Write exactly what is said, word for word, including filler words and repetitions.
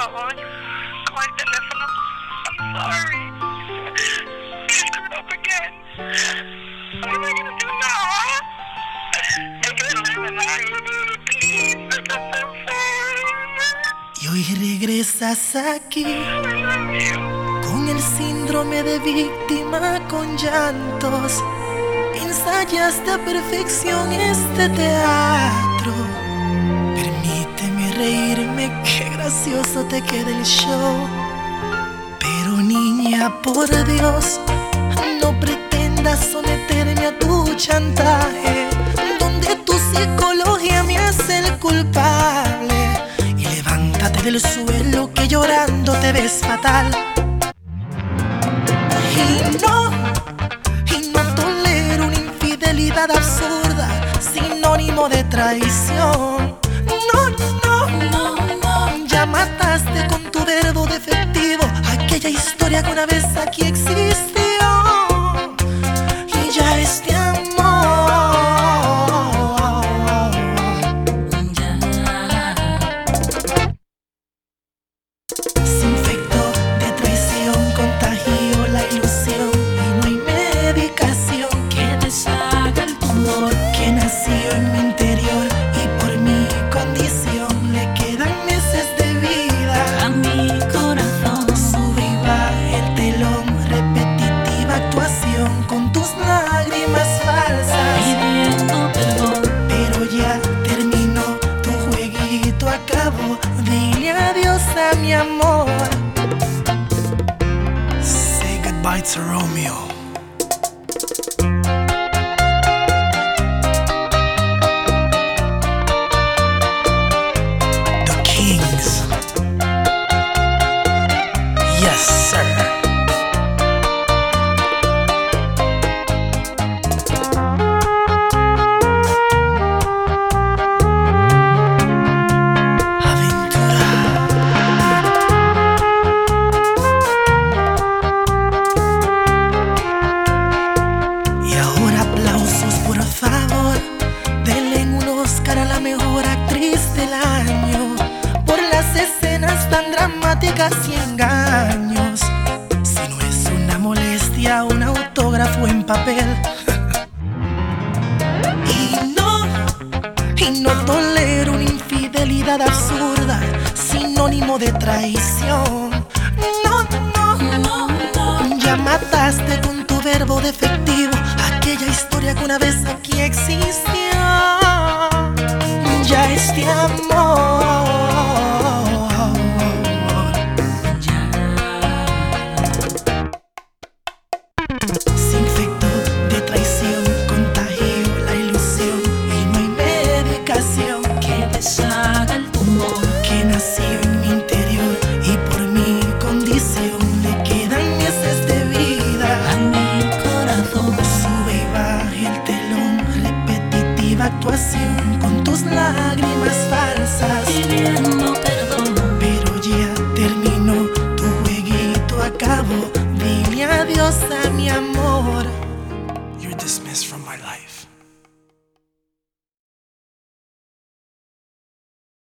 favor, con el teléfono. I'm sorry. I screwed up again. What am I gonna do now? I can't live in that. Please, I'm so sorry. Y hoy regresas aquí I love you. con el síndrome de víctima con llantos. Ensayaste a perfección este teatro. Permíteme reírme, qué gracioso te queda el show. Pero niña, por Dios, no pretendas someterme a tu chantaje, donde tu psicología me hace el culpable. Y levántate del suelo que llorando te ves fatal. Y no, y no tolero una infidelidad absurda, sinónimo de traición. No, no, no, no. Ya mataste con tu verbo defectivo aquella historia que una vez aquí existió. Y ya este amor se infectó de traición, contagió la ilusión. Y no hay medicación que deshaga el tumor que nació en mi interior. Y por mi condición le quedan meses de vida a mi corazón. Sube y baja el telón, repetitiva actuación con tus lágrimas falsas, Pidiendo perdón. pero ya terminó, tu jueguito acabó. Dile adiós a mi amor. Say goodbye to Romeo. The Kings. Yes, sir. Aventura. Y ahora aplausos, por favor. Denle un Oscar a la mejor actriz del año por las escenas tan dramáticas y engaños. Si no es una molestia, un autógrafo en papel. Y no, y no tolero una infidelidad absurda, sinónimo de traición. No, no, No, no. ya mataste con tu verbo defectivo aquella historia que una vez aquí existió. Ya este amor